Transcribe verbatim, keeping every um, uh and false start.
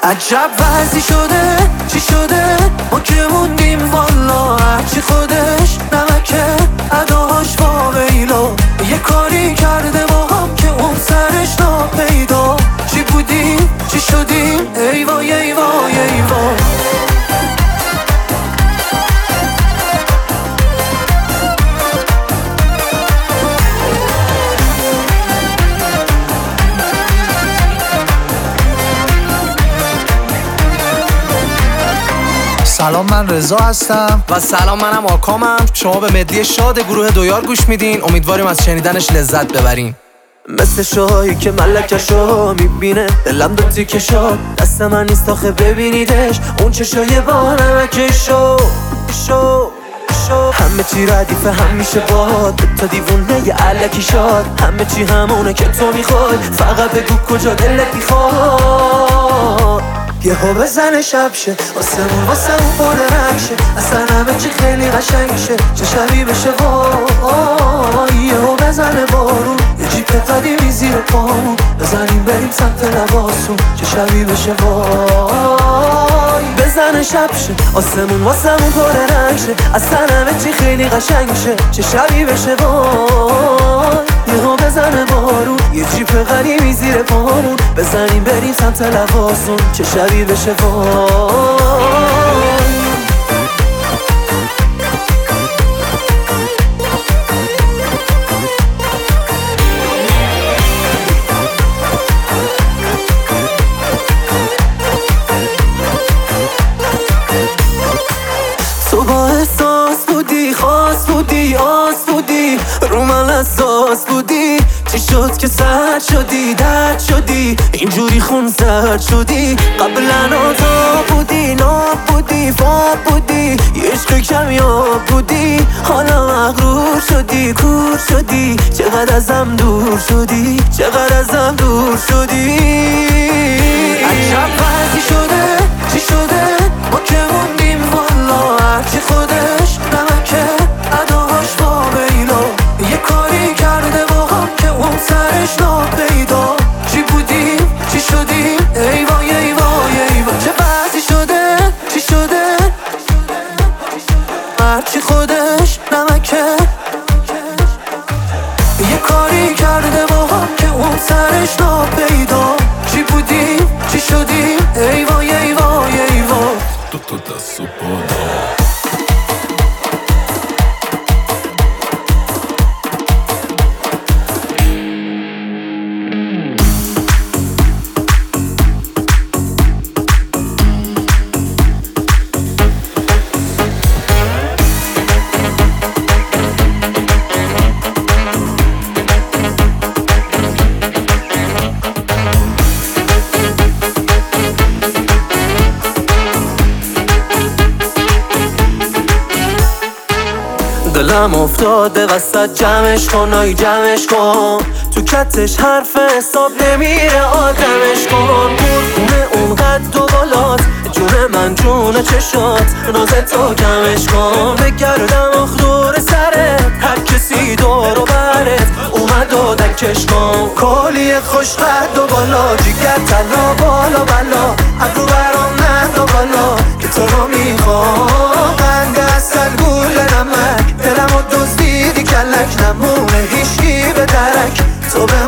عجب وضعی شده چی شده ما که موندیم والا، هرچی خودش نمکه اداش واویلا. یه کاری کرده با هم که اون سرش ناپیدا. چی بودیم چی شدیم ای وای ای وای ای وای. سلام، من رضا هستم. و سلام، منم آکامم. شما به مدلی شاد گروه دویار گوش میدین. امیدواریم از شنیدنش لذت ببرین. مثل شاهی که ملکشو میبینه دلم دو تیکه شد، دست من نیست آخه ببینیدش اون چشای با نمکشو شو شو. همه چی ردیفه همیشه باد تا دیوونه یه علکی شاد. همه چی همونه که تو میخوای، فقط بگو کجا دلت میخواد. یه ها بزنه شب شه آسمون واسه اون پر رنگ شه، اصلا همه چی خیلی قشنگ شه. چه شبی بشه وای. یه ها بزنه بارون یه جیپ قدیمی زیر پامون، بزنیم بریم سمت لباسون. چه شبی بشه وای. بزنه شب شه آسمون واسه اون پر رنگ شه، اصلا همه چی خیلی قشنگ شه. چه شبی بشه وای. یه ها بزنه بارون یه جیپ قدیمی زیر پامون، بزنیم بریم سمت لباسون. چه شبی بشه وای. تو با احساس بودی، خاص بودی، آس بودی، رو من اساس بودی. چی شد که سرد شدی، درد شدی، اینجوری خون زرد شدی. قبلا تا بودی، ناب بودی، فاب بودی، یه عشق کمیاب بودی. حالا مغرور شدی، کور شدی، چقدر ازم دور شدی، چقدر ازم دور شدی. عجب وضعی شده چی شده ما که موندیم والا، هرچی خودش نمکه اداش واویلا. یه کاری کرده با هم که اون سرش ناپیدا. چی بودیم چی شدیم ای وای ای وای ای وای. چه وضعی شده چی شده هرچی خودش نمکه. یه کاری کرده با هم که اون سرش ناپیدا. چی بودیم چی شدیم ای وای ای وای ای وای. Tutto da supporto. دلم افتاده وسط جمعش کن، آی جمعش کن. تو کتش حرف حساب نمیره آدمش کن. قربونه اون قد و بالات، جون من جون چشات، ناز تو کمش کن. بگردم آخ دور سرت، هر کسی دور و برت اومد و دکش کن. کالی خوش قد و بالا، جیگر تلا بالا بالا، ابرو برام نه و بالا که تو رو میخوام. قند اصل گول نمک، دلمو دزدیدی کلک، نمونه هیچی به درک. تو به